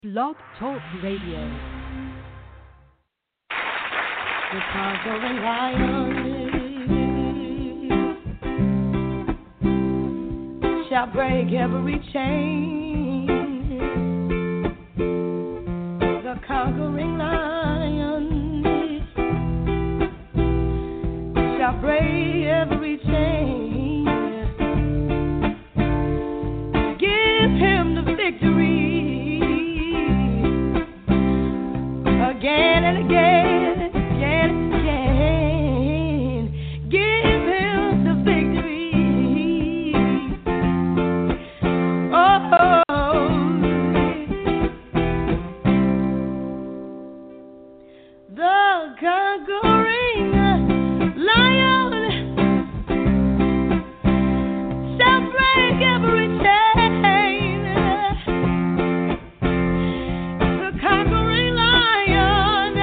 Blog Talk Radio. The conquering lion shall break every chain. The conquering lion shall break every chain. Give him the victory again and again, again and again. Give him the victory. Oh, the conquering lion shall break every chain. The conquering lion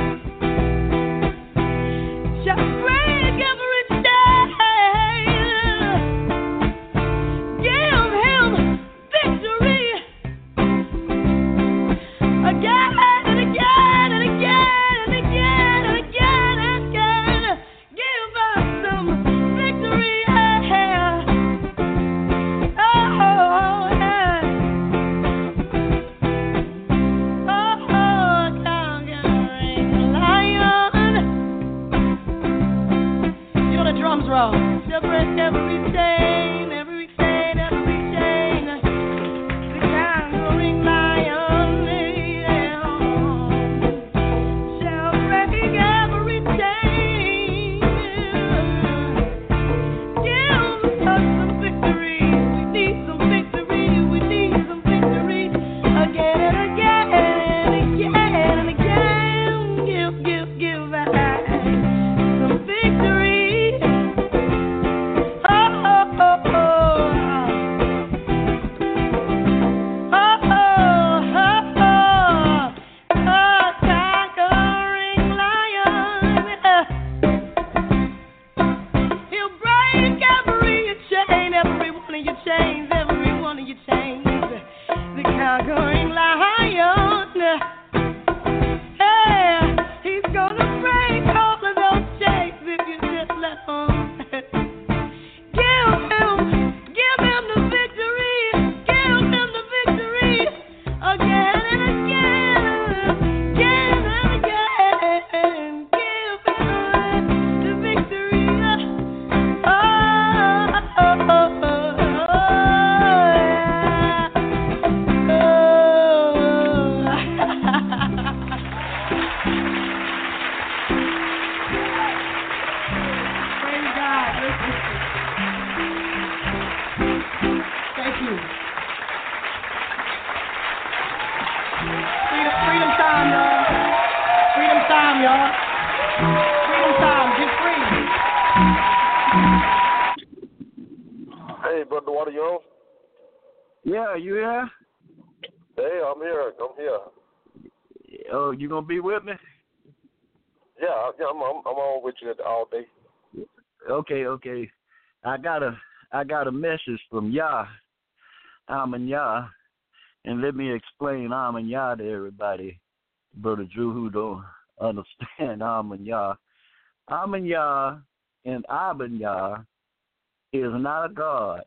shall break every chain. Give him victory again and again and again and again and again and again. Give us some victory. Oh, yeah. Oh, conquering lion. You know the drums roll. She'll break every chain, every chain, every chain. The conquering lion, yeah, shall break every chain. Give us some victory. We need some victory. We need some victory again and again and again and again. Give us some victory. Oh, oh, oh, oh. Oh, oh, oh, oh, conquering lion. He'll break every chain, every one of your chains, every one of your chains. The conquering lion. Hey, he's gonna break all of those chains if you just let him. Give him the victory. Give him the victory again and again, again and again. Give him the victory. Oh, oh, oh, oh, Praise God. Thank you. Freedom time, y'all. Freedom time, y'all. Freedom time. Get free. Hey, Brother Water, you on? Yeah, you here? Hey, I'm here. I'm here. Oh, you gonna be with me? Yeah, I'm on with you all day. Okay. I got a message from Yah, Amen Yah, and let me explain Amen Yah to everybody, Brother Drew, who don't understand Amen Yah. Amen Yah and Aben Yah is not a god.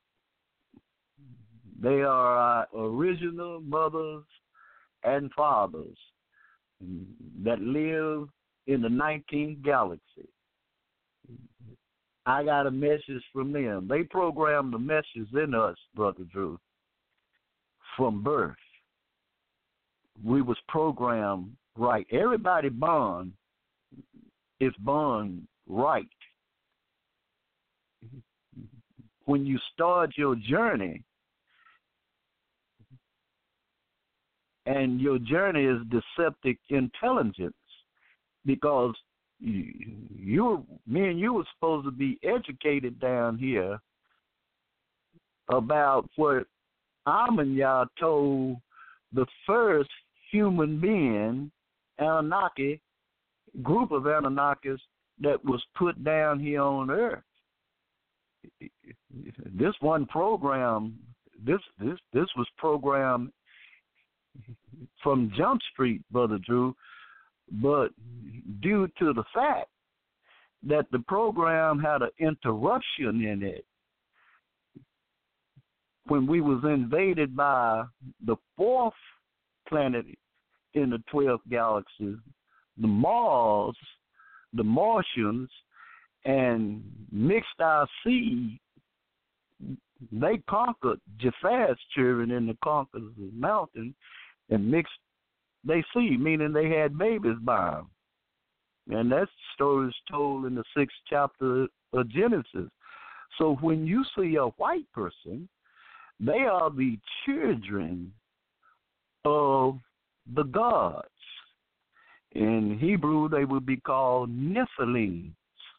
They are our original mothers and fathers that live in the 19th galaxy. I got a message from them. They programmed the message in us, Brother Drew, from birth. We was programmed right. Everybody born is born right. When you start your journey, and your journey is deceptive intelligence, because me and you were supposed to be educated down here about what Amen Yah told the first human being, Anunnaki, group of Anunnakis that was put down here on earth. This one program, this was programmed from Jump Street, Brother Drew, but due to the fact that the program had an interruption in it when we was invaded by the fourth planet in the 12th galaxy, the Mars, the Martians, and mixed our seed. They conquered Japheth's children in the Caucasus Mountain and mixed they seed, meaning they had babies by them. And that story is told in the 6th chapter of Genesis. So when you see a white person, they are the children of the gods. In Hebrew, they would be called Nephilim.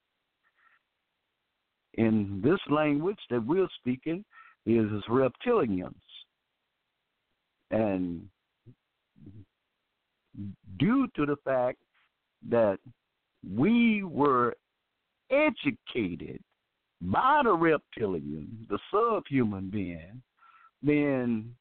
In this language that we're speaking is reptilians. And due to the fact that we were educated by the reptilian, the subhuman being, then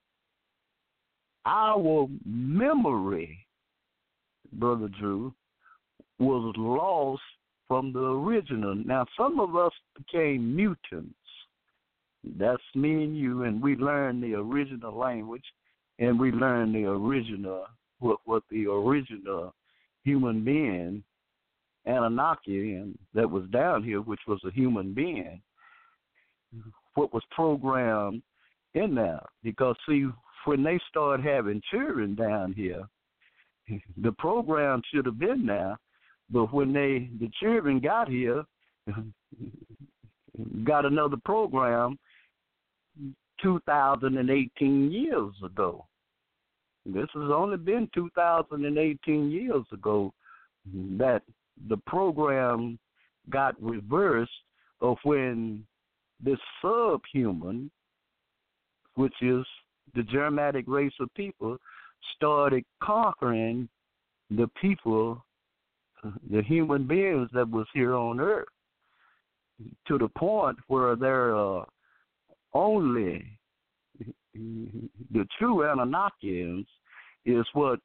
our memory, Brother Drew, was lost from the original. Now, some of us became mutants. That's me and you, and we learned the original language, and we learned the original, what the original human being, Anunnaki, and that was down here, which was a human being, what was programmed in there. Because, see, when they started having children down here, the program should have been there, but when the children got here, got another program 2018 years ago. This has only been 2018 years ago that the program got reversed of when this subhuman, which is the Germanic race of people, started conquering the people, the human beings that was here on earth, to the point where there are only the true Anunnakians is what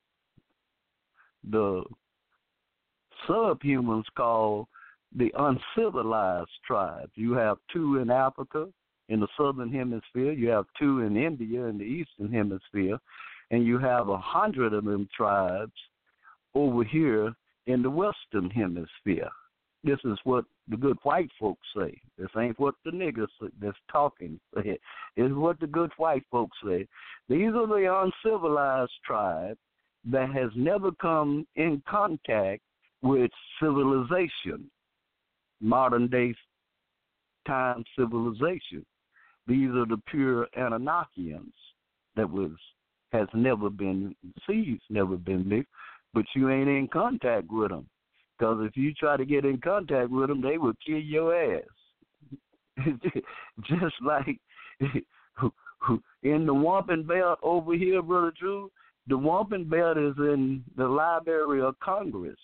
the subhumans call the uncivilized tribes. You have 2 in Africa in the southern hemisphere, you have 2 in India in the eastern hemisphere, and you have 100 of them tribes over here in the western hemisphere. This is what the good white folks say. This ain't what the niggas that's talking say. It's what the good white folks say. These are the uncivilized tribe that has never come in contact with civilization, modern day time civilization. These are the pure Anunnakians that has never been seized, never been mixed, but you ain't in contact with them. Because if you try to get in contact with them, they will kill your ass. Just like in the Wampum Belt over here, Brother Drew, the Wampum Belt is in the Library of Congress.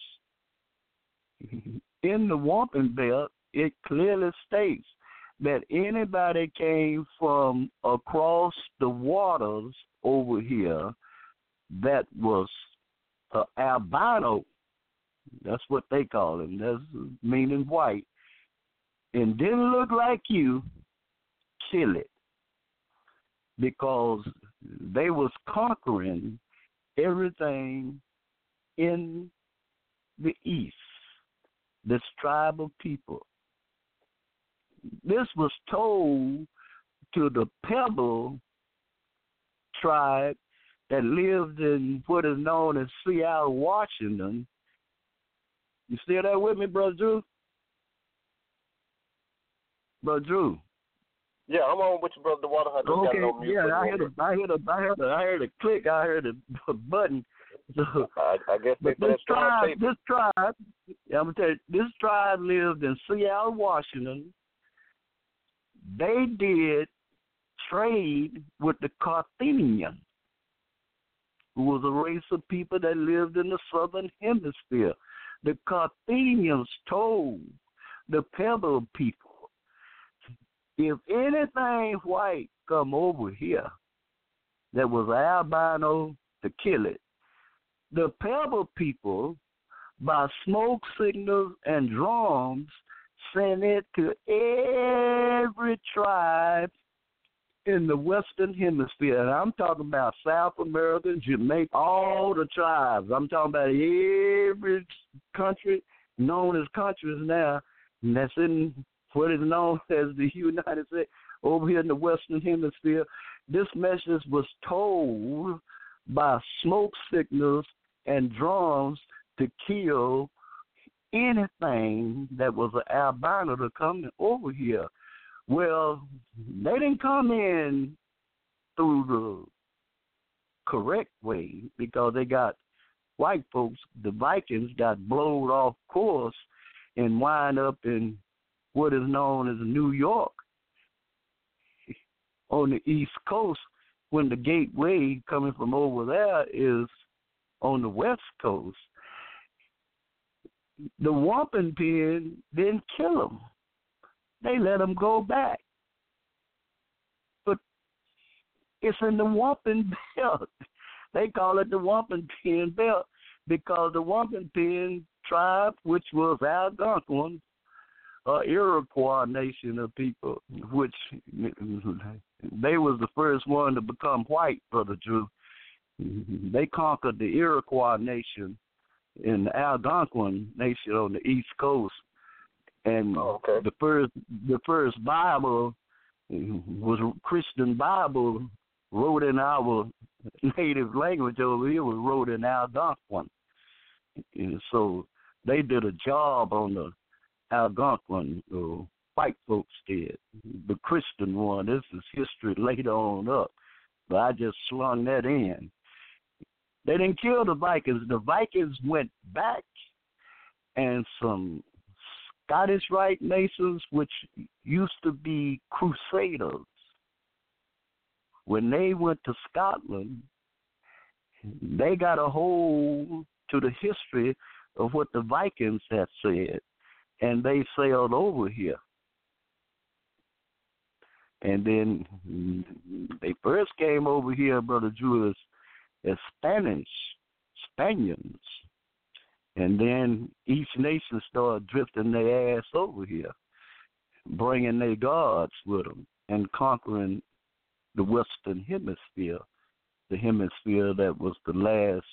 In the Wampum Belt, it clearly states that anybody came from across the waters over here that was albino, that's what they call him, that's meaning white, and didn't look like you, kill it. Because they was conquering everything in the East, this tribe of people. This was told to the Pebble tribe that lived in what is known as Seattle, Washington. You still there with me, Brother Drew? Brother Drew. Yeah, I'm on with you, Brother DeWater. I just got no music. Yeah, I heard a click. I heard a button. So, I guess but this tribe, yeah, I'm gonna tell you, this tribe lived in Seattle, Washington. They did trade with the Carthaginians, who was a race of people that lived in the southern hemisphere. The Carthaginians told the Pebble people, if anything white come over here, that was albino to kill it. The Pebble people, by smoke signals and drums, sent it to every tribe in the Western Hemisphere. And I'm talking about South America, Jamaica, all the tribes. I'm talking about every country known as countries now, and that's in what is known as the United States, over here in the Western Hemisphere. This message was told by smoke signals and drums to kill anything that was an albino to come over here. Well, they didn't come in through the correct way because they got white folks, the Vikings, got blown off course and wind up in what is known as New York on the East Coast, when the gateway coming from over there is on the West Coast. The Wampum Pen didn't kill them. They let them go back. But it's in the Wampum Belt. They call it the Wampum Pen Belt because the Wampum Pen tribe, which was Algonquin, Iroquois nation of people, which they was the first one to become white, Brother Drew. They conquered the Iroquois nation and the Algonquin nation on the East Coast. And the first Bible was a Christian Bible wrote in our native language over here, was wrote in Algonquin. And so they did a job on the Algonquin, white folks did. The Christian one, this is history later on up, but I just slung that in. They didn't kill the Vikings. The Vikings went back, and some Scottish Rite Masons, which used to be Crusaders, when they went to Scotland, they got a hold to the history of what the Vikings had said, and they sailed over here. And then they first came over here, Brother Drew, as Spaniards. And then each nation started drifting their ass over here, bringing their gods with them and conquering the Western Hemisphere, the hemisphere that was the last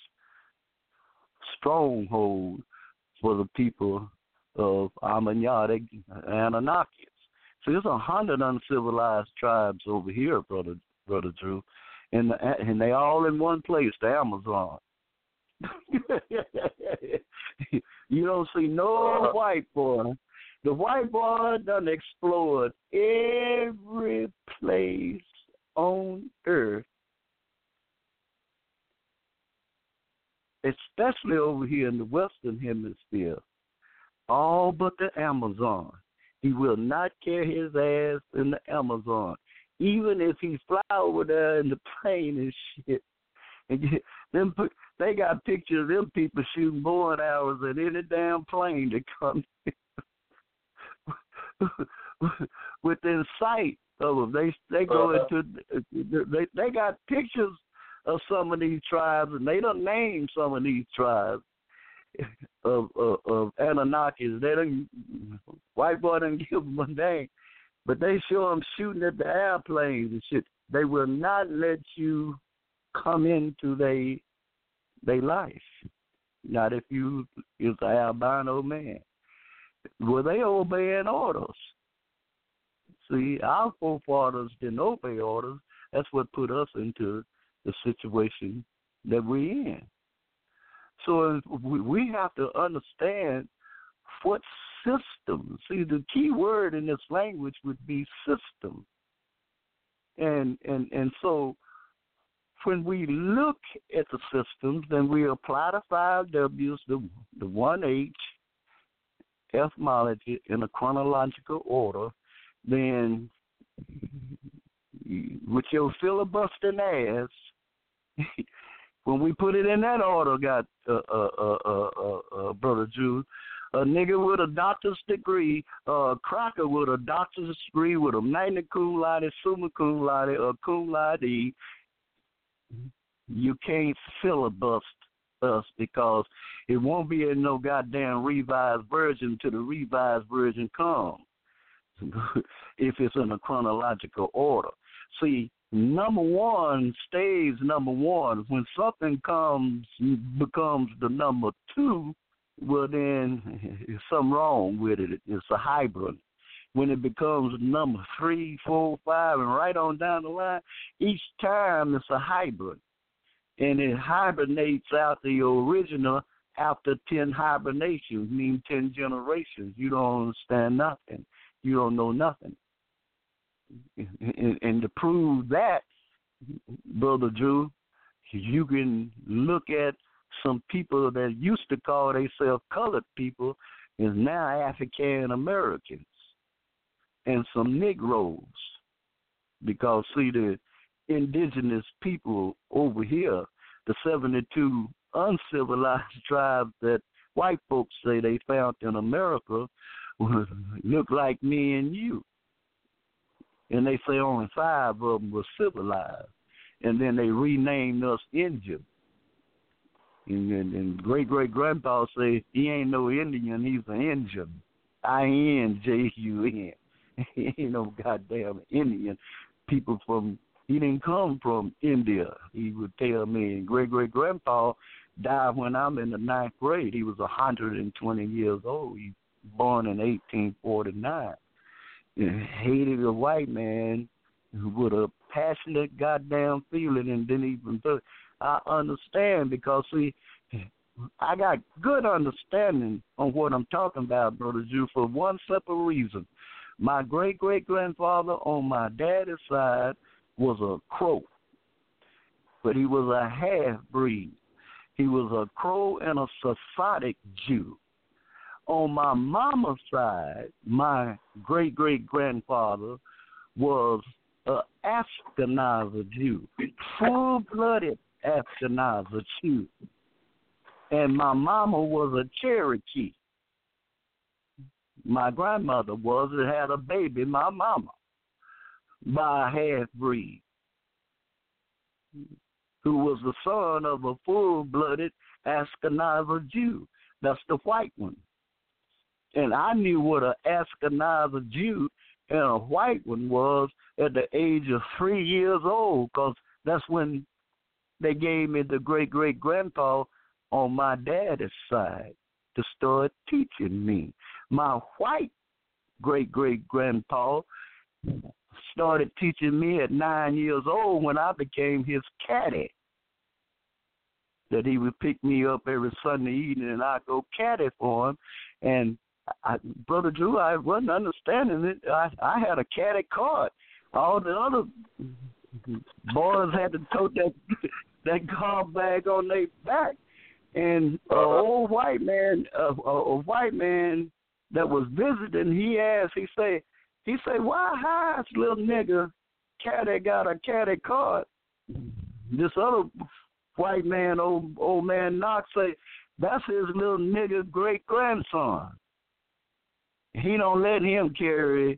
stronghold for the people of Amanyan, Anunnakis. So there's 100 uncivilized tribes over here, Brother Drew, and they all in one place, the Amazon. You don't see no white boy. The white boy done explored every place on earth, especially over here in the Western Hemisphere, all but the Amazon. He will not carry his ass in the Amazon, even if he fly over there in the plane and shit. And they got pictures of them people shooting bow and arrows at any damn plane that comes within sight of them. They go into they got pictures of some of these tribes, and they don't name some of these tribes of Anunnakis. They don't, white boy didn't give them a name, but they show them shooting at the airplanes and shit. They will not let you come into their life. Not if you is an albino man. Well, they obeying orders. See, our forefathers didn't obey orders. That's what put us into the situation that we're in. So we have to understand what system. See, the key word in this language would be system. And so when we look at the systems, then we apply the 5 W's, the 1H, etymology in a chronological order, then with your filibustering ass, when we put it in that order, got Brother Drew, a nigga with a doctor's degree, Crocker with a doctor's degree with a magna cum laude, summa cum laude, or cum laude, you can't filibuster us because it won't be in no goddamn revised version till the revised version comes. If it's in a chronological order. See, number one stays number one. When something becomes the number two, well then there's something wrong with it. It's a hybrid. When it becomes number 3, 4, 5, and right on down the line, each time it's a hybrid. And it hibernates out the original after 10 hibernations, meaning 10 generations. You don't understand nothing. You don't know nothing. And to prove that, Brother Drew, you can look at some people that used to call themselves colored people is now African Americans and some Negroes. Because, see, the indigenous people over here, the 72 uncivilized tribes that white folks say they found in America, look like me and you. And they say only 5 of them were civilized. And then they renamed us Indian. And great-great-grandpa say he ain't no Indian, he's an Indian. INJUN. He ain't no goddamn Indian. People from, he didn't come from India, he would tell me. And great-great-grandpa died when I'm in the 9th grade. He was 120 years old. He was born in 1849. And hated a white man with a passionate goddamn feeling and didn't even do it. I understand because, see, I got good understanding on what I'm talking about, Brother Jew, for one simple reason. My great-great-grandfather on my daddy's side was a Crow, but he was a half-breed. He was a Crow and a Sephardic Jew. On my mama's side, my great-great-grandfather was an Ashkenazi Jew, full-blooded Ashkenazi Jew. And my mama was a Cherokee. My grandmother was and had a baby, my mama, by a half-breed, who was the son of a full-blooded Ashkenazi Jew. That's the white one. And I knew what an Ashkenazi Jew and a white one was at the age of 3 years old, because that's when they gave me the great-great-grandpa on my daddy's side to start teaching me. My white great-great-grandpa started teaching me at 9 years old when I became his caddy. That he would pick me up every Sunday evening and I'd go caddy for him. And Brother Drew, I wasn't understanding it. I had a caddy card. All the other boys had to tote that car bag on their back. And an old white man, a white man that was visiting, he asked, he said, why how's little nigga caddy got a caddy card? This other white man, old man Knox, say, that's his little nigga great-grandson. He don't let him carry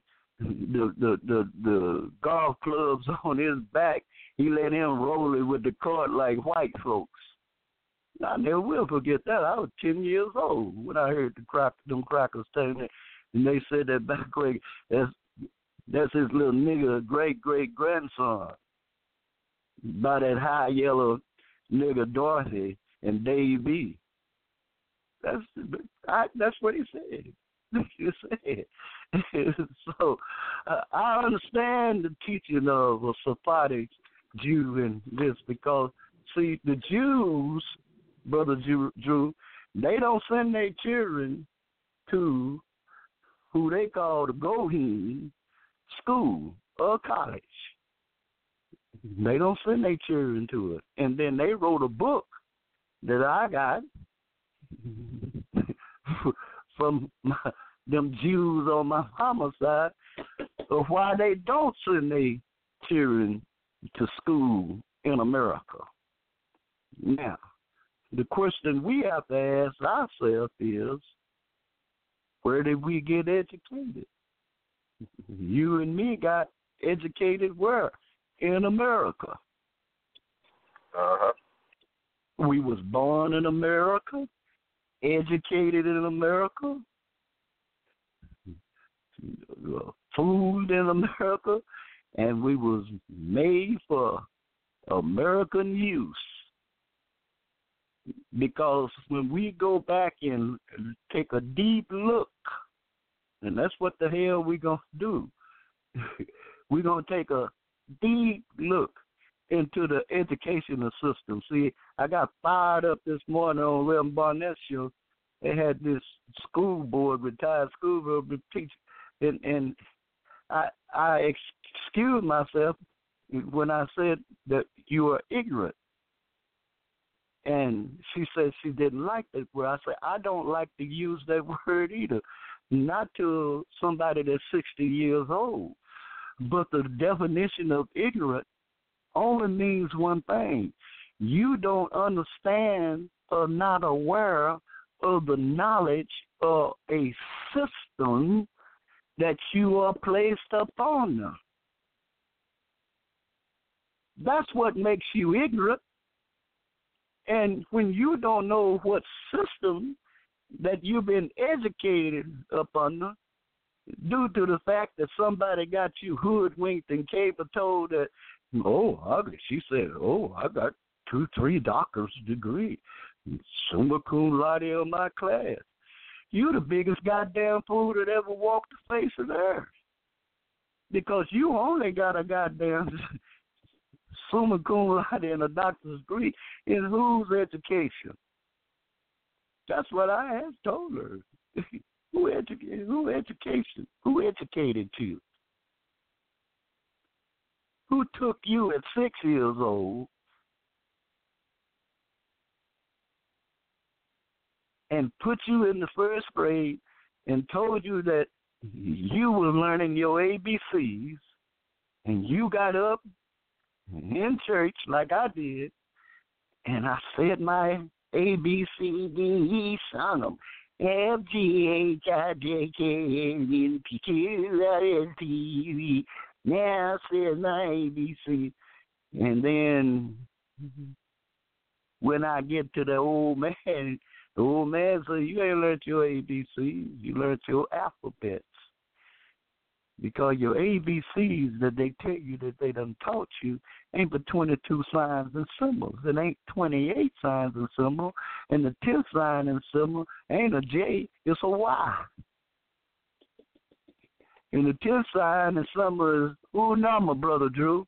the golf clubs on his back. He let him roll it with the cart like white folks. I never will forget that. I was 10 years old when I heard them crackers saying that. And they said that back way, that's his little nigga great-great-grandson. By that high yellow nigga Dorothy and Dave B. That's what he said. He said. So I understand the teaching of a Sephardic Jew in this because, see, the Jews, Brother Drew, they don't send their children to who they call the Goheen school or college. They don't send their children to it. And then they wrote a book that I got from them Jews on my mama's side of why they don't send their children to school in America. Now, the question we have to ask ourselves is, where did we get educated? You and me got educated where? In America. Uh-huh. We was born in America, educated in America, food in America, and we was made for American use. Because when we go back and take a deep look, and that's what the hell we're going to do, we're going to take a deep look into the educational system. See, I got fired up this morning on Reverend Barnett's show. They had this school board, retired school board teacher, and I excused myself when I said that you are ignorant. And she said she didn't like that word. I said, I don't like to use that word either, not to somebody that's 60 years old. But the definition of ignorant only means one thing. You don't understand or not aware of the knowledge of a system that you are placed upon them. That's what makes you ignorant. And when you don't know what system that you've been educated upon, due to the fact that somebody got you hoodwinked and cable told that, she said, I got 2-3 doctor's degree, summa cum laude in my class. You the biggest goddamn fool that ever walked the face of the earth. Because you only got a goddamn summa cum laude and a doctor's degree in whose education? That's what I have told her. Who educated you? Who took you at 6 years old and put you in the first grade and told you that you were learning your ABCs, and you got up in church like I did, and I said my ABCD, sung them. FGHIJKLMPQRSTV. Now I said my ABC. And then when I get to the old man said, you ain't learned your ABCs, you learned your alphabets. Because your ABCs that they tell you that they done taught you ain't but 22 signs and symbols. It ain't 28 signs and symbols. And the 10th sign and symbol ain't a J, it's a Y. And the 10th sign and symbol is who number, Brother Drew?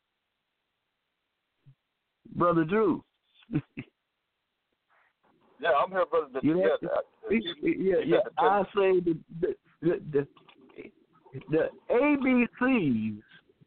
Brother Drew. Yeah, I'm here, Brother. Yeah. I say the ABCs,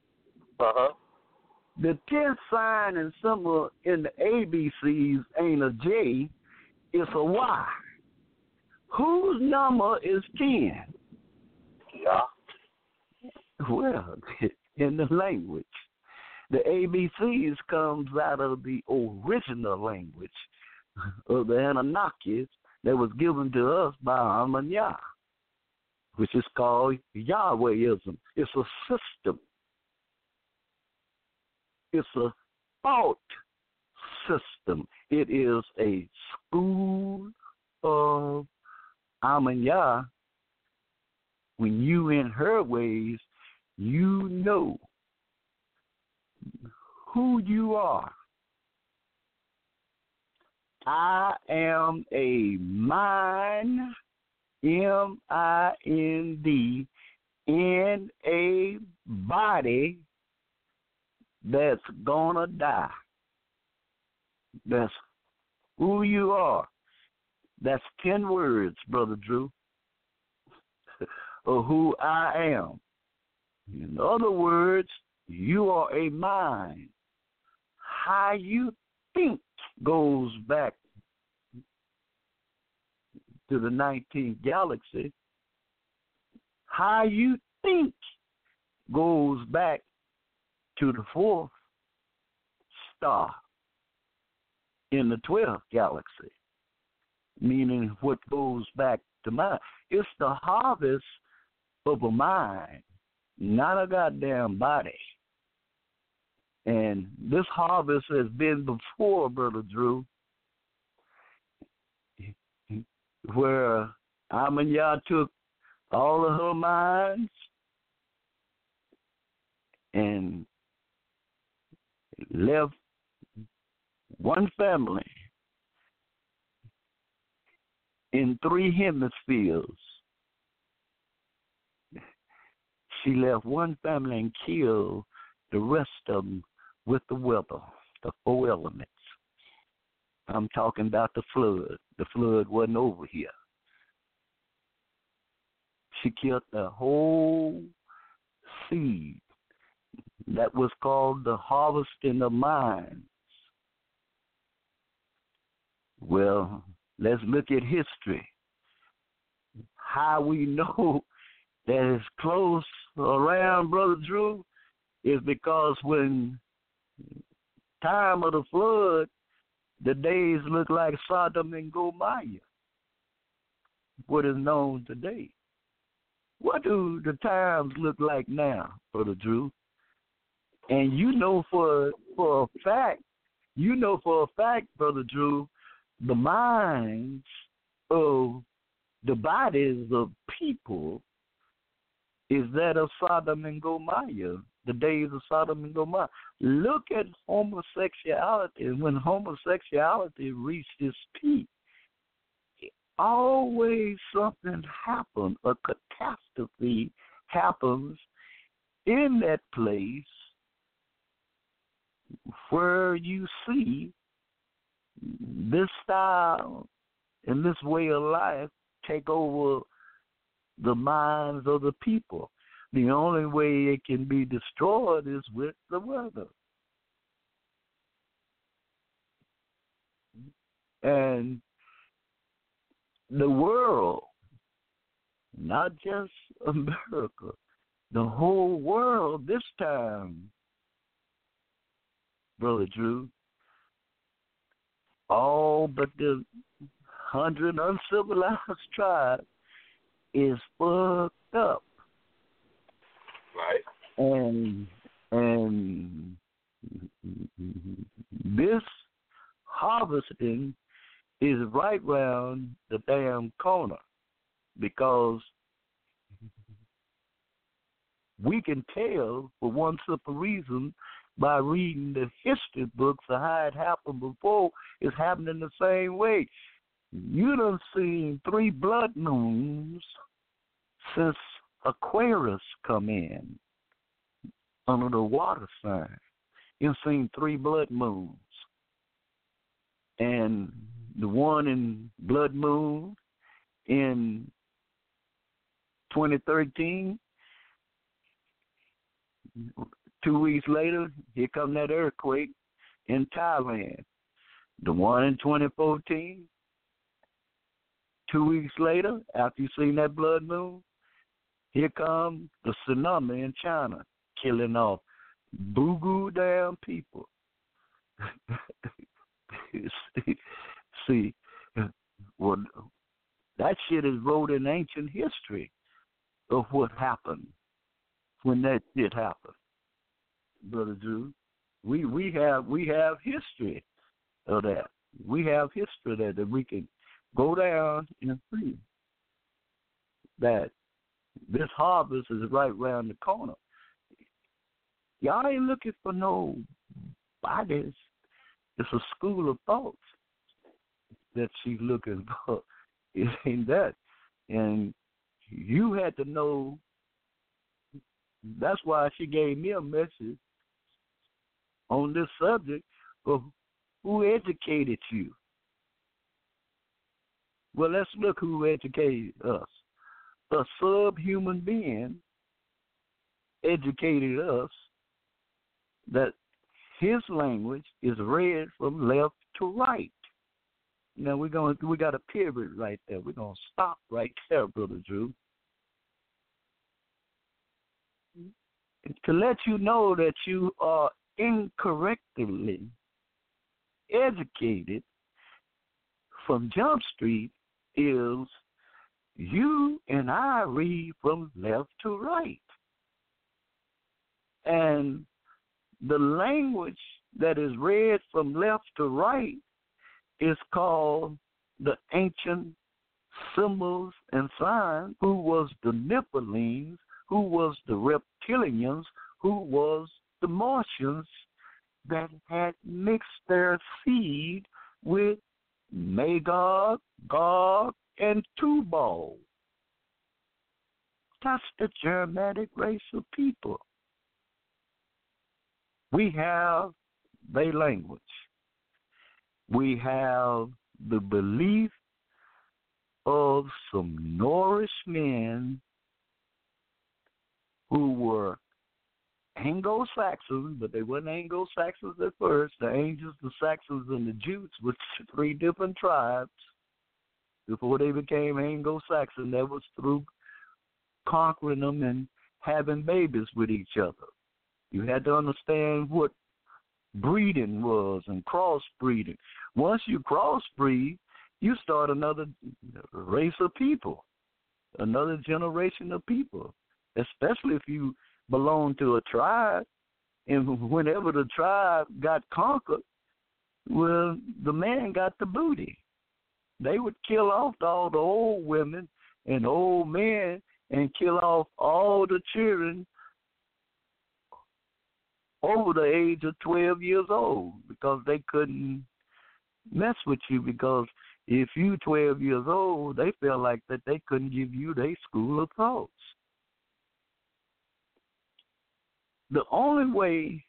the 10th sign and symbol in the ABCs ain't a J, it's a Y. Whose number is 10? Yeah. Well, in the language, the ABCs comes out of the original language of the Anunnakis that was given to us by Amun-Ra, which is called Yahwehism. It's a system. It's a thought system. It is a school of Amun-Ra. When you in her ways, you know who you are. I am a mind, MIND, in a body that's gonna die. That's who you are. That's 10 words, Brother Drew, of who I am. In other words, you are a mind. How you think goes back to the 19th galaxy. How you think goes back to the 4th star in the 12th galaxy, meaning what goes back to mind. It's the harvest of a mind, not a goddamn body. And this harvest has been before, Brother Drew, where Amanyah took all of her mines and left one family in 3 hemispheres. She left one family and killed the rest of them with the weather, the 4 elements. I'm talking about the flood. The flood wasn't over here. She killed the whole seed. That was called the harvesting of mines. Well, let's look at history. How we know that it's close around, Brother Drew, is because when time of the flood, the days look like Sodom and Gomorrah, what is known today. What do the times look like now, Brother Drew? And you know for a fact, Brother Drew, the minds of the bodies of people is that of Sodom and Gomorrah, the days of Sodom and Gomorrah. Look at homosexuality. When homosexuality reached its peak, always something happens, a catastrophe happens in that place where you see this style and this way of life take over the minds of the people. The only way it can be destroyed is with the weather. And the world, not just America, the whole world this time, Brother Drew, all but the 100 uncivilized tribes is fucked up. Right. And this harvesting is right round the damn corner, because we can tell for one simple reason by reading the history books of how it happened before. It's happening the same way. You done seen 3 blood moons since Aquarius come in under the water sign. You've seen 3 blood moons. And the one in blood moon in 2013, 2 weeks later, here come that earthquake in Thailand. The one in 2014, 2 weeks later, after you seen that blood moon, here comes the tsunami in China, killing off boogoo damn people. See, well, that shit is wrote in ancient history of what happened when that shit happened, Brother Drew. We have history of that. We have history that we can go down and see that this harvest is right around the corner. Y'all ain't looking for no bodies. It's a school of thoughts that she's looking for. It ain't that. And you had to know. That's why she gave me a message on this subject of who educated you. Well, let's look who educated us. A subhuman being educated us that his language is read from left to right. Now we got a period right there. We're gonna stop right there, Brother Drew, to let you know that you are incorrectly educated from Jump Street is you and I read from left to right. And the language that is read from left to right is called the ancient symbols and signs, who was the Nephilims, who was the reptilians, who was the Martians that had mixed their seed with Magog, Gog, and Tubal. That's the Germanic race of people. We have their language. We have the belief of some Norse men who were Anglo-Saxons, but they weren't Anglo-Saxons at first. The Angels, the Saxons, and the Jutes were three different tribes. Before they became Anglo-Saxon, that was through conquering them and having babies with each other. You had to understand what breeding was and crossbreeding. Once you crossbreed, you start another race of people, another generation of people, especially if you belong to a tribe. And whenever the tribe got conquered, well, the man got the booty. They would kill off all the old women and old men and kill off all the children over the age of 12 years old because they couldn't mess with you, because if you 12 years old, they felt like that they couldn't give you their school of thoughts. The only way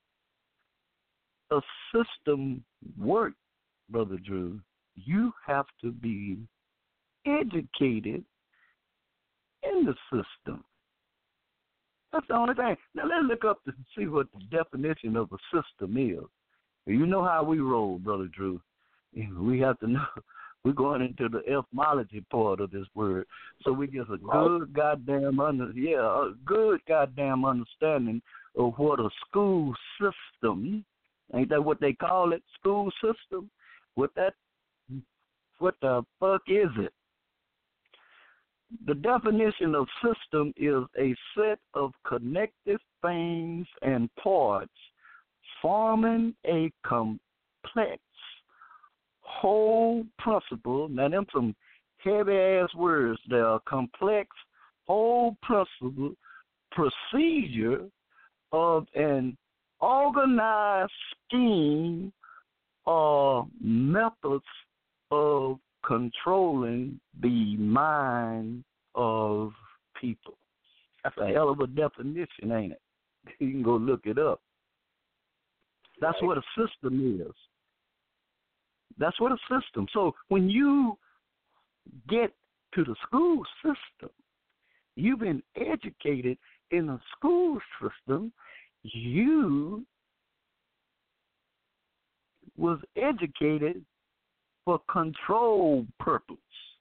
a system works, Brother Drew, you have to be educated in the system. That's the only thing. Now let's look up to see what the definition of a system is. You know how we roll, Brother Drew. We have to know. We're going into the etymology part of this word, so we get a good goddamn understanding of what a school system. Ain't that what they call it? School system. What the fuck is it? The definition of system is a set of connected things and parts forming a complex whole principle. Now, them some heavy-ass words. They are complex whole principle procedure of an organized scheme or methods of controlling the mind of people. That's a hell of a definition, ain't it? You can go look it up. That's what a system is. That's what a system. So when you get to the school system, you've been educated in a school system. You was educated for control purpose.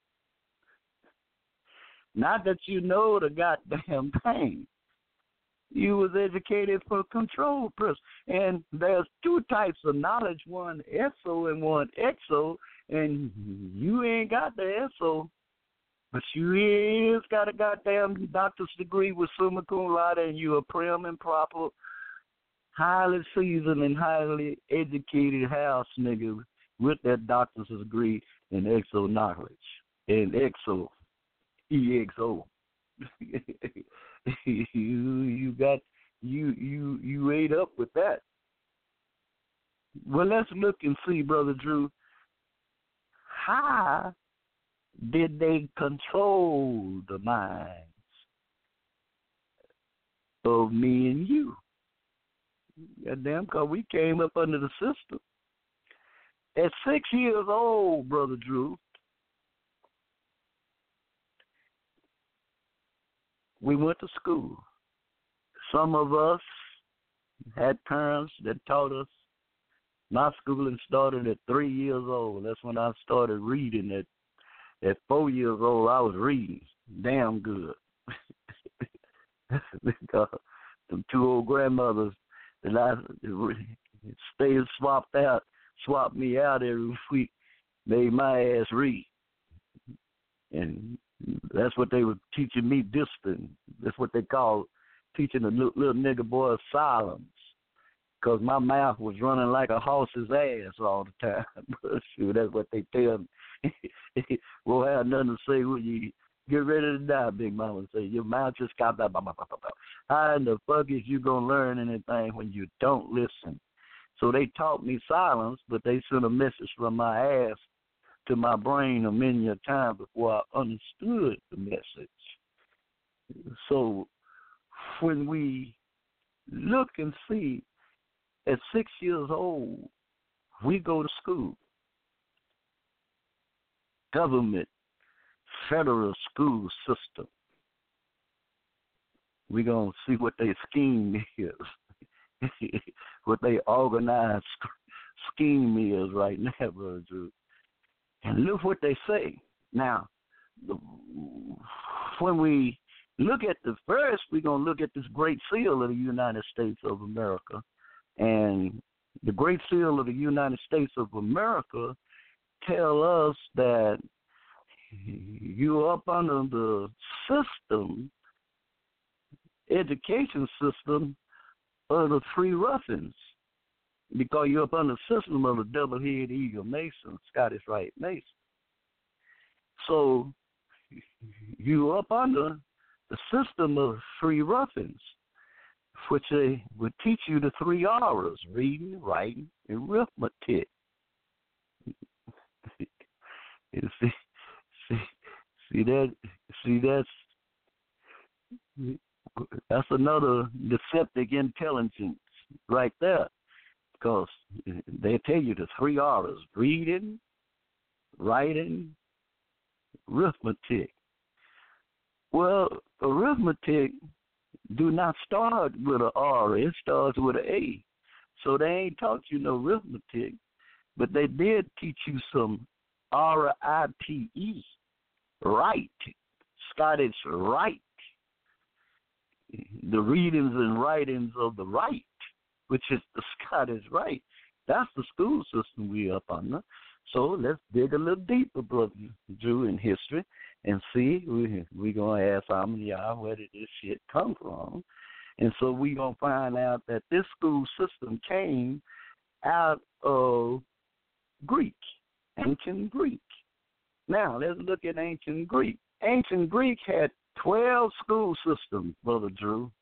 Not that you know the goddamn thing. You was educated for control purpose. And there's two types of knowledge, one ESO and one EXO, and you ain't got the ESO, but you is got a goddamn doctor's degree with summa cum laude, and you a prim and proper, highly seasoned and highly educated house nigga with that doctor's degree in EXO knowledge. And EXO. you ate up with that. Well, let's look and see, Brother Drew, how did they control the minds of me and you? Goddamn, because we came up under the system. At 6 years old, Brother Drew, we went to school. Some of us had parents that taught us. My schooling started at 3 years old. That's when I started reading. At 4 years old, I was reading. Damn good. Because them two old grandmothers that I stayed swapped me out every week, made my ass read. And that's what they were teaching me, discipline. That's what they call teaching a little nigga boy silence. because my mouth was running like a horse's ass all the time. But shoot, that's what they tell me. Won't have nothing to say when you get ready to die, Big Mama. Say, your mouth just got blah, blah, blah, blah, blah. How in the fuck is you going to learn anything when you don't listen? So they taught me silence, but they sent a message from my ass to my brain a many a time before I understood the message. So when we look and see, at 6 years old, we go to school. Government, federal school system. We're going to see what their scheme is, what they organized scheme is right now, Brother Drew. And look what they say. Now, when we look at the first, we're going to look at this Great Seal of the United States of America. And the Great Seal of the United States of America tell us that you're up under the system, education system of the Three Ruffins, because you're up under the system of the double-head Eagle Mason, Scottish Rite Mason. So you're up under the system of Three Ruffins, which they would teach you the 3 R's, reading, writing, and arithmetic. That's another deceptive intelligence right there, because they tell you the 3 R's, reading, writing, arithmetic. Well, arithmetic do not start with an R, it starts with an A. So they ain't taught you no arithmetic, but they did teach you some R-I-T-E, right, Scottish Rite, the readings and writings of the Rite, which is the Scottish Rite. That's the school system we up under. So let's dig a little deeper, Brother Drew, in history and see. We're going to ask y'all where did this shit come from. And so we're going to find out that this school system came out of Greek, ancient Greek. Now, let's look at ancient Greek. Ancient Greek had 12 school systems, Brother Drew.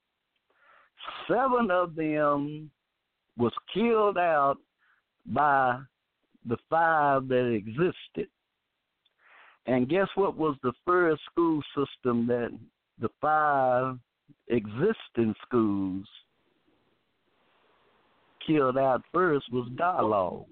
7 of them was killed out by the 5 that existed. And guess what was the first school system that the 5 existing schools killed out first was dialogue.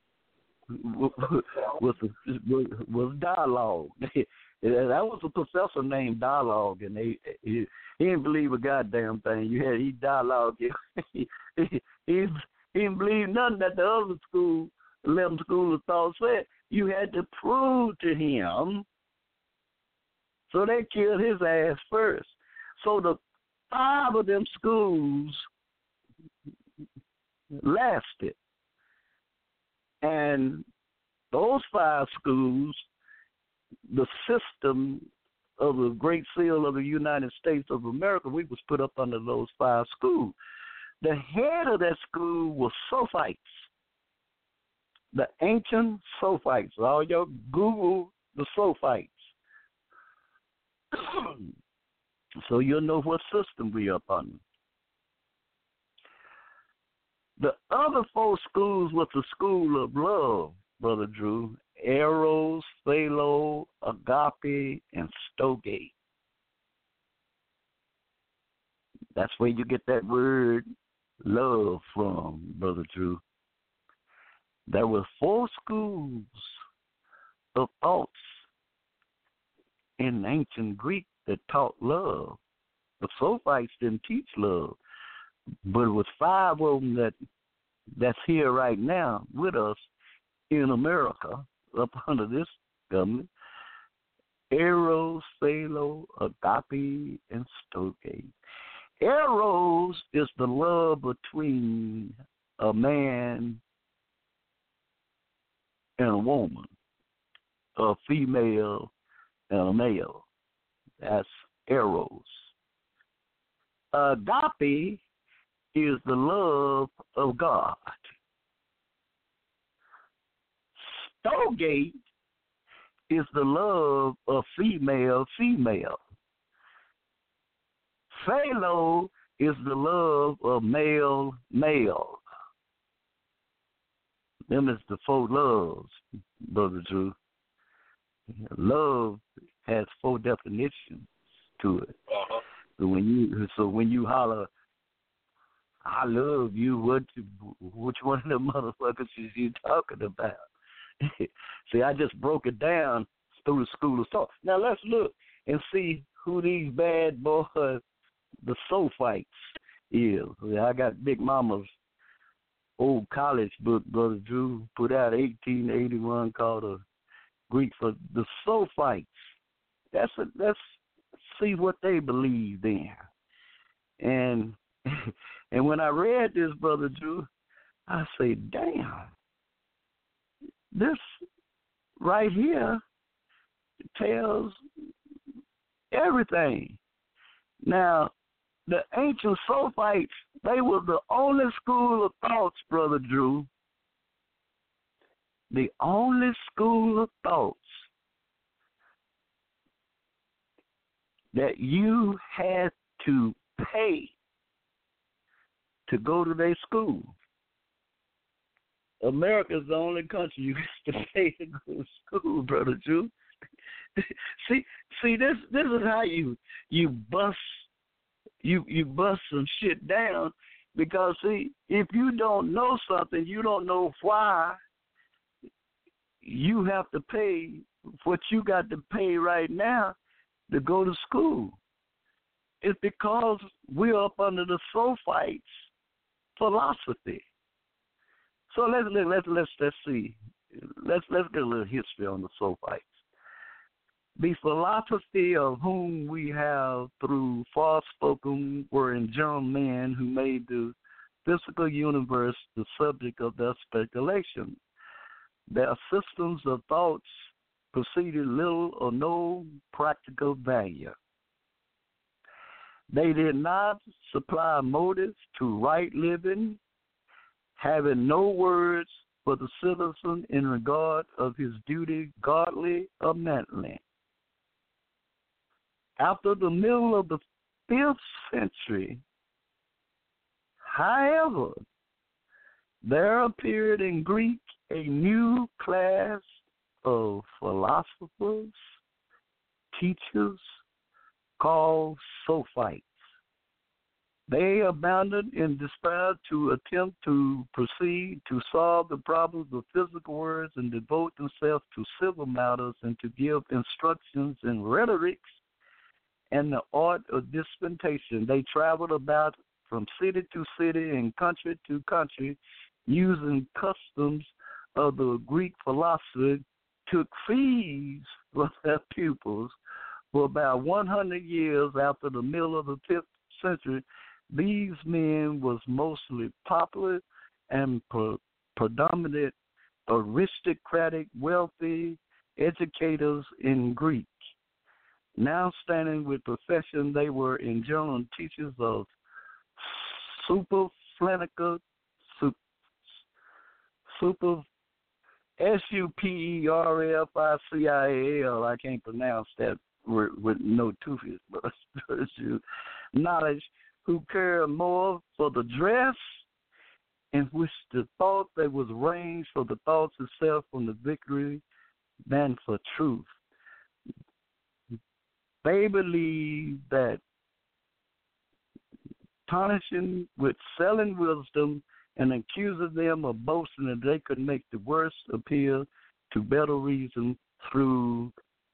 was dialogue. That was a professor named Dialogue, and he didn't believe a goddamn thing. He dialogue. he didn't believe nothing that the other school, 11 school of thought said. You had to prove to him. So they killed his ass first. So the 5 of them schools lasted. And those 5 schools, the system of the Great Seal of the United States of America, we was put up under those 5 schools. The head of that school was Sophites, the ancient Sophites. All y'all Google the Sophites. So you'll know what system we up under. The other 4 schools was the school of love, Brother Drew. Eros, Philo, Agape, and Stogate. That's where you get that word love from, Brother Drew. There were 4 schools of thoughts in ancient Greek that taught love. The Sophites didn't teach love, but it was 5 of them that's here right now with us in America, up under this government. Eros, Philo, Agape, and Stogate. Eros is the love between a man and a woman, a female and a male. That's Eros. Agape is the love of God. Stargate is the love of female. Pharaoh is the love of male. Them is the four loves, Brother Drew. Love has four definitions to it. Uh-huh. So when you holler, I love you, which one of the motherfuckers is you talking about? See, I just broke it down through the school of thought. Now let's look and see who these bad boys, the Sophites, is. I got Big Mama's old college book, Brother Drew, put out 1881, called a Greek for the Sophites. Let's see what they believed in. And when I read this, Brother Drew, I say, damn, this right here tells everything. Now, the ancient Sophites, they were the only school of thoughts, Brother Drew. The only school of thoughts that you had to pay to go to their school. America's the only country you have to pay to go to school, Brother Drew. see, this is how you bust some shit down, because see, if you don't know something, you don't know why you have to pay what you got to pay right now to go to school. It's because we're up under the Sophites philosophy. So let's see. Let's get a little history on the Sophites. The philosophy of whom we have through Forspoken were in general men who made the physical universe the subject of their speculation. Their systems of thoughts proceeded little or no practical value. They did not supply motives to right living, having no words for the citizen in regard of his duty, godly or manly. After the middle of the 5th century, however, there appeared in Greek a new class of philosophers, teachers, called Sophites. They abounded in despair to attempt to proceed to solve the problems of physical words and devote themselves to civil matters and to give instructions in rhetorics and the art of disputation. They traveled about from city to city and country to country, using customs of the Greek philosophy, took fees for their pupils. For about 100 years after the middle of the 5th century, these men was mostly popular and predominant aristocratic, wealthy educators in Greek. Now standing with profession, they were in general teachers of Superflenica, Superfical. I can't pronounce that with no toothes, but knowledge, who care more for the dress in which the thought they was ranged for the thoughts itself from the victory than for truth. They believe that tarnishing with selling wisdom and accusing them of boasting that they could make the worst appear to better reason through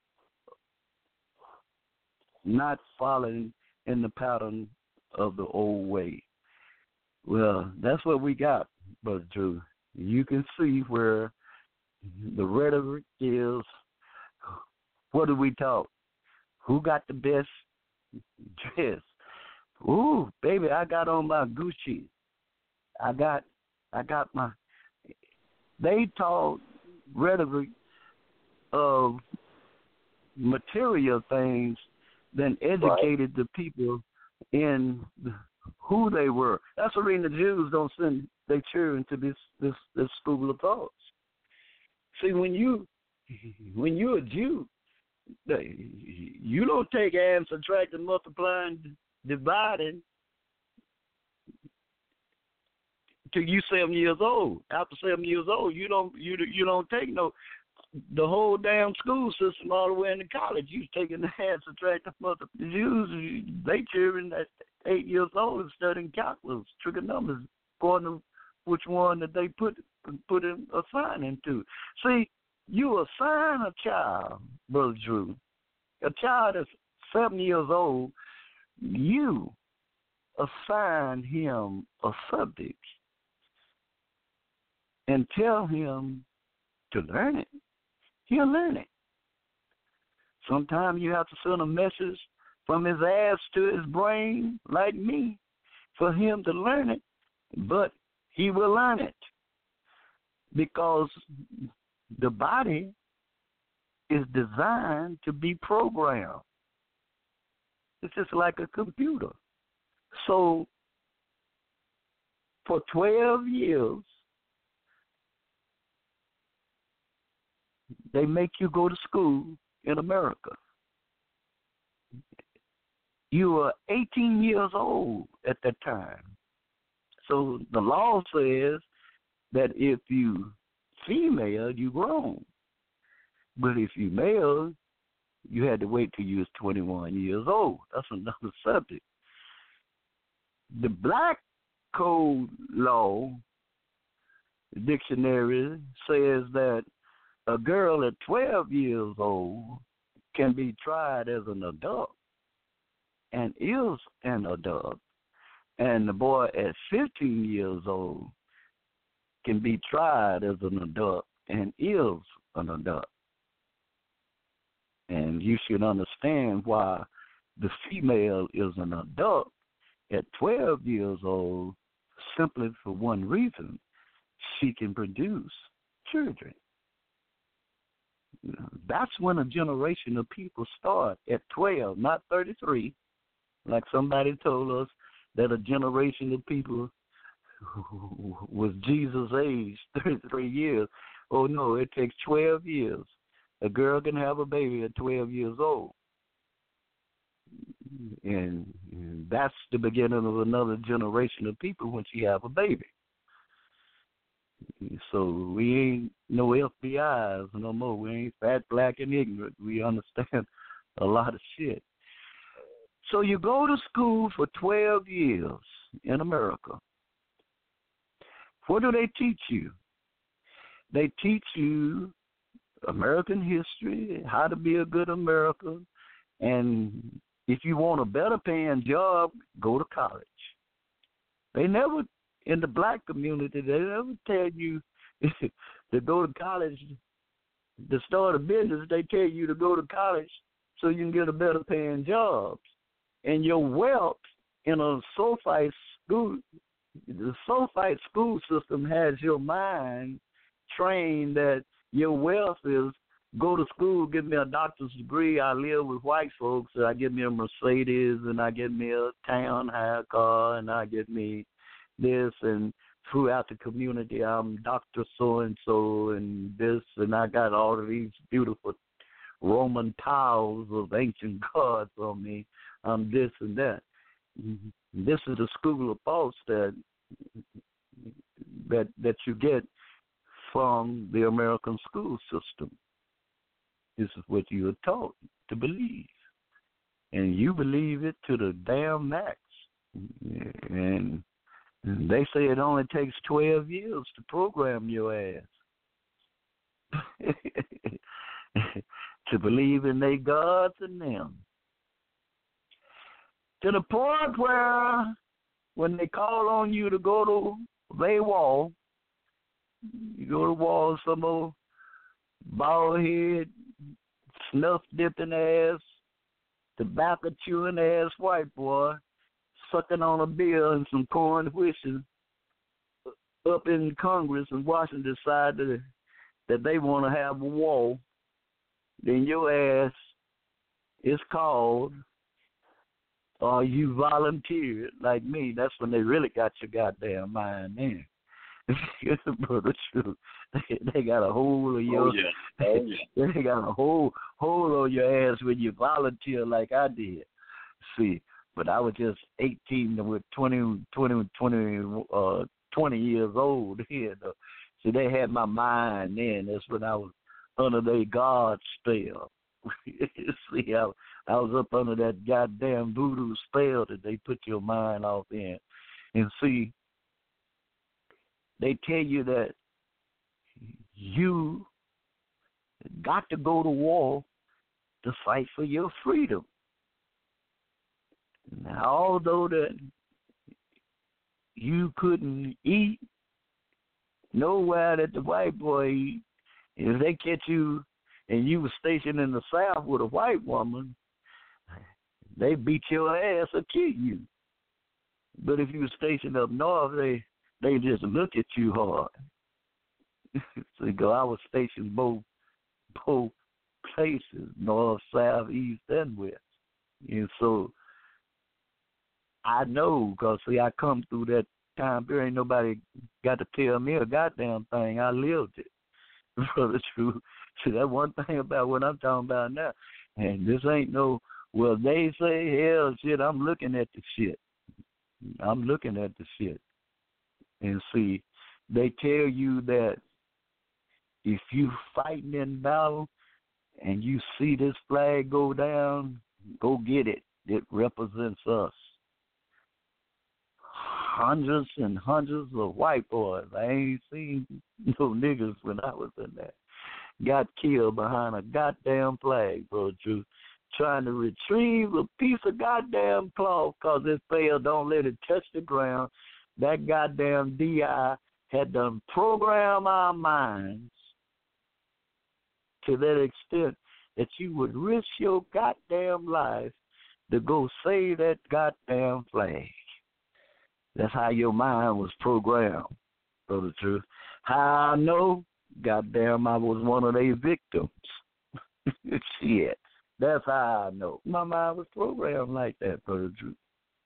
not following in the pattern of the old way. Well, that's what we got, Brother Drew. You can see where the rhetoric is. What do we talk? Who got the best dress? Ooh, baby, I got on my Gucci. I got my. They taught rhetoric of material things, then educated the people in who they were. That's the reason the Jews don't send their children to this school of thoughts. See, when you're a Jew, you don't take add, subtract, and multiply and dividing till you 7 years old. After 7 years old, you don't take the whole damn school system all the way into college. You taking the add, subtract, and multiply. The Jews, they children at 8 years old is studying calculus, trigonometry, according to which one that they put in a sign into. See, you assign a child, Brother Drew, a child that's 7 years old, you assign him a subject and tell him to learn it. He'll learn it. Sometimes you have to send a message from his ass to his brain, like me, for him to learn it, but he will learn it because the body is designed to be programmed. It's just like a computer. So for 12 years, they make you go to school in America. You were 18 years old at that time. So the law says that if you female, you grown. But if you male, you had to wait till you was 21 years old. That's another subject. The Black Code Law Dictionary says that a girl at 12 years old can be tried as an adult and is an adult. And the boy at 15 years old can be tried as an adult and is an adult. And you should understand why the female is an adult at 12 years old simply for one reason. She can produce children. That's when a generation of people start, at 12, not 33, like somebody told us that a generation of people was Jesus' age, 33 years. Oh, no, it takes 12 years. A girl can have a baby at 12 years old. And that's the beginning of another generation of people when she have a baby. So we ain't no FBIs no more. We ain't fat, black, and ignorant. We understand a lot of shit. So you go to school for 12 years in America. What do they teach you? They teach you American history, how to be a good American, and if you want a better paying job, go to college. They never, in the black community, they never tell you to go to college to start a business. They tell you to go to college so you can get a better paying job. And your wealth in a sulfite school, the sulfite school system has your mind trained that your wealth is go to school, get me a doctor's degree, I live with white folks, I get me a Mercedes, and I get me a town hire car, and I get me this, and throughout the community, I'm Dr. So-and-so, and this, and I got all of these beautiful Roman tiles of ancient gods on me. I'm this and that. This is the school of thoughts that you get from the American school system. This is what you are taught to believe. And you believe it to the damn max. And they say it only takes 12 years to program your ass. To believe in their gods and them. To the point where when they call on you to go to their wall, you go to the wall, some old bald head, snuff dipping ass, tobacco chewing ass white boy, sucking on a beer and some corn wishing up in Congress and Washington decided that they want to have a wall, then your ass is called or you volunteered like me, that's when they really got your goddamn mind in. Brother, true. They got a hold of your. They got a hold on your ass when you volunteer like I did. See, but I was just 18 with 20 years old here. See, they had my mind then. That's when I was under their God's spell. See, I was up under that goddamn voodoo spell that they put your mind off in. And see, they tell you that you got to go to war to fight for your freedom. Now, although that you couldn't eat nowhere that the white boy eat, if they catch you and you were stationed in the South with a white woman, they beat your ass or kill you. But if you were stationed up north, they just look at you hard. So I was stationed both places, north, south, east, and west. And so I know, because, see, I come through that time period. Ain't nobody got to tell me a goddamn thing. I lived it. Brother True. See, that one thing about what I'm talking about now. And this ain't no, well, they say, hell, shit, I'm looking at the shit. I'm looking at the shit. And see, they tell you that if you fighting in battle and you see this flag go down, go get it. It represents us. Hundreds and hundreds of white boys. I ain't seen no niggas when I was in there. Got killed behind a goddamn flag, Brother Truth, trying to retrieve a piece of goddamn cloth because it fell. Don't let it touch the ground. That goddamn DI had done programmed our minds to that extent that you would risk your goddamn life to go save that goddamn flag. That's how your mind was programmed, Brother Truth. How I know? Goddamn, I was one of their victims. Shit. That's how I know. My mind was programmed like that, Brother Truth.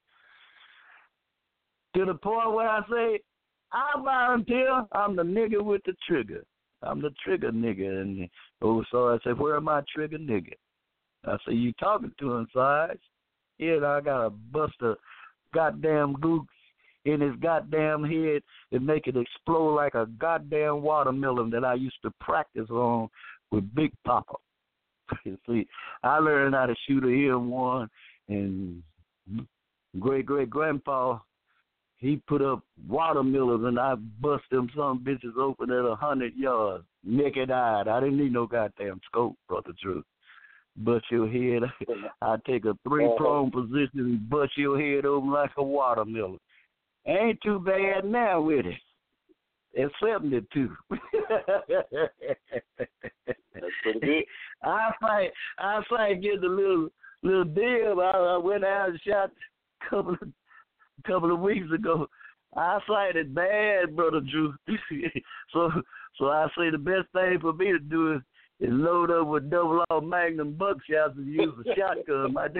To the point where I say, I volunteer, I'm the nigga with the trigger. I'm the trigger nigga. And so I said, where am I trigger nigga? I said, you talking to him, Sarge? Yeah, I got to bust a goddamn goose in his goddamn head and make it explode like a goddamn watermelon that I used to practice on with Big Papa. See, I learned how to shoot a M1, and great-great-grandpa, he put up watermelons, and I bust them some bitches open at 100 yards, naked-eyed. I didn't need no goddamn scope, Brother Drew. Bust your head. I take a three-prong position and bust your head open like a watermelon. Ain't too bad now with it. It's 72. That's pretty good. I fight get the little deal. I went out and shot a couple of weeks ago. I sighted bad, Brother Drew. so I say the best thing for me to do is load up with double R Magnum buckshots and use a shotgun. My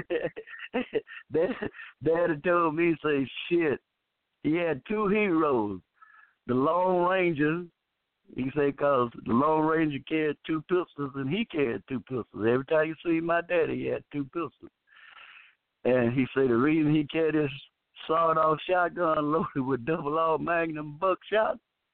daddy told me, say, shit, he had two heroes. The Lone Ranger, he said, because the Lone Ranger carried two pistols and he carried two pistols. Every time you see my daddy, he had two pistols. And he said the reason he carried his sawed-off shotgun loaded with double R Magnum buckshot,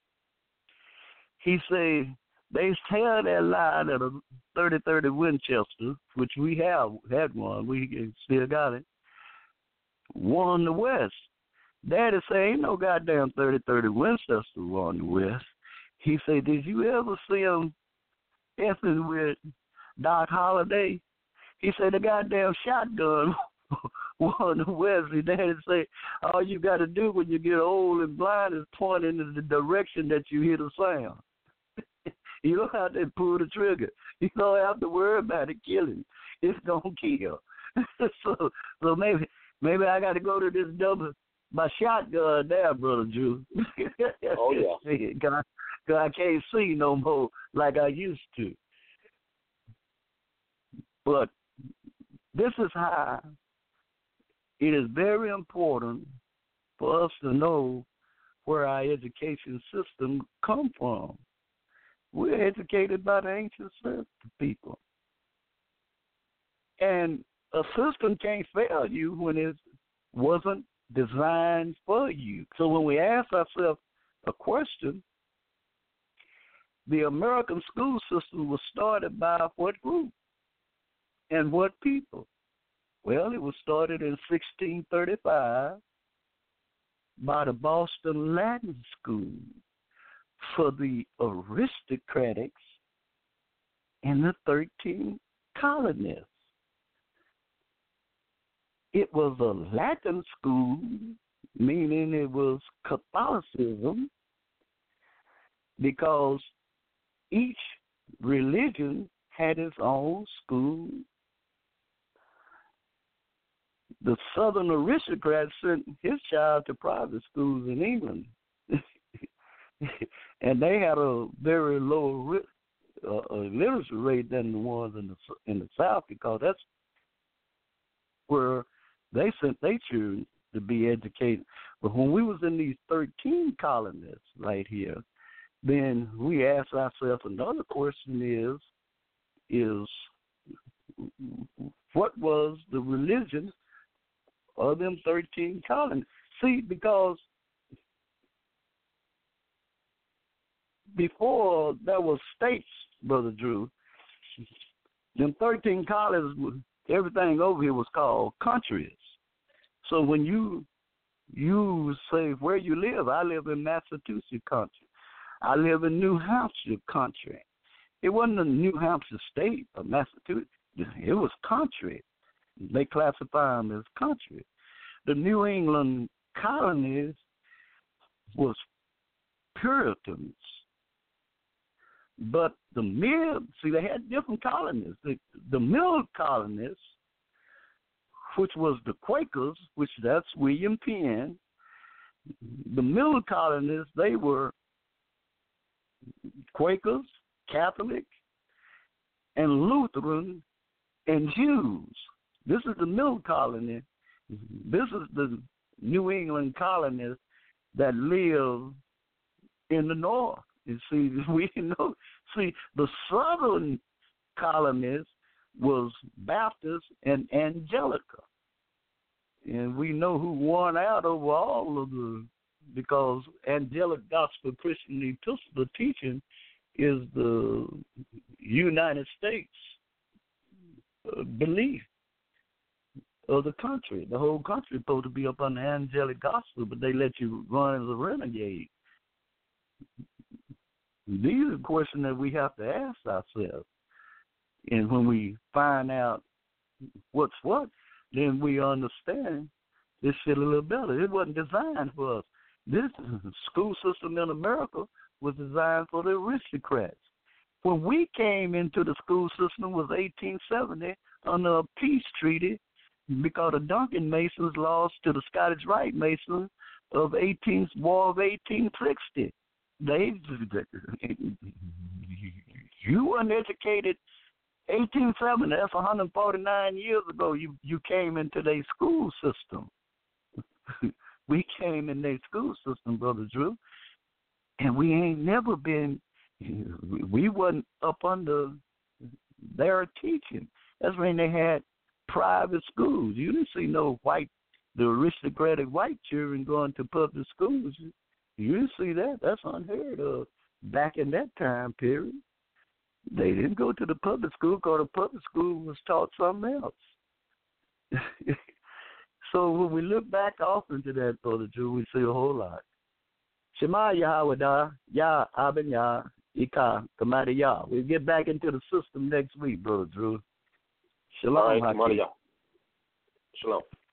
he said they held that line at a 30-30 Winchester, which we had one. We still got it. One on the west. Daddy say ain't no goddamn 30-30 Winchester on the west. He said, did you ever see him effing with Doc Holliday? He said the goddamn shotgun on the west. His daddy say, all you got to do when you get old and blind is point in the direction that you hear the sound. You don't have to pull the trigger. You don't have to worry about it killing. It's going to kill. so maybe I got to go to this my shotgun there, Brother Drew. Oh, yeah. Cause I can't see no more like I used to. But this is how it is very important for us to know where our education system come from. We're educated by the ancient people. And a system can't fail you when it wasn't designed for you. So when we ask ourselves a question, the American school system was started by what group and what people? Well, it was started in 1635 by the Boston Latin School for the aristocrats and the 13 colonists. It was a Latin school, meaning it was Catholicism, because each religion had its own school. The Southern aristocrat sent his child to private schools in England, and they had a very low literacy rate than the ones in the South, because that's where they sent their children to be educated. But when we was in these 13 colonies right here, then we asked ourselves another question is what was the religion of them 13 colonies? See, because before there was states, Brother Drew, them 13 colonies, everything over here was called countries. So when you say where you live, I live in Massachusetts country. I live in New Hampshire country. It wasn't a New Hampshire state or Massachusetts. It was country. They classify them as country. The New England colonies was Puritans. But they had different colonies. The middle colonies, which was the Quakers, which that's William Penn. The middle colonies, they were Quakers, Catholic, and Lutheran, and Jews. This is the middle colony. This is the New England colonies that live in the north. You see, the southern colonies was Baptist and Angelica. And we know who won out over all of because Angelic Gospel Christian Episcopal teaching is the United States belief of the country. The whole country is supposed to be up on the Angelic Gospel, but they let you run as a renegade. These are questions that we have to ask ourselves. And when we find out what's what, then we understand this shit a little better. It wasn't designed for us. This school system in America was designed for the aristocrats. When we came into the school system was 1870 under a peace treaty because the Duncan Masons lost to the Scottish Rite Masons of War of 1860. You weren't educated 1870. That's 149 years ago. You came into their school system. We came in their school system, Brother Drew, and we ain't never been. We wasn't up under their teaching. That's when they had private schools. You didn't see the aristocratic white children going to public schools. You didn't see that. That's unheard of back in that time period. They didn't go to the public school because the public school was taught something else. So when we look back often to that, Brother Drew, we see a whole lot. Shema Yahweh, Yah Abin Yah, Ika, Kamada Yah. We'll get back into the system next week, Brother Drew. Shalom. All right, Kamada Yah. Shalom.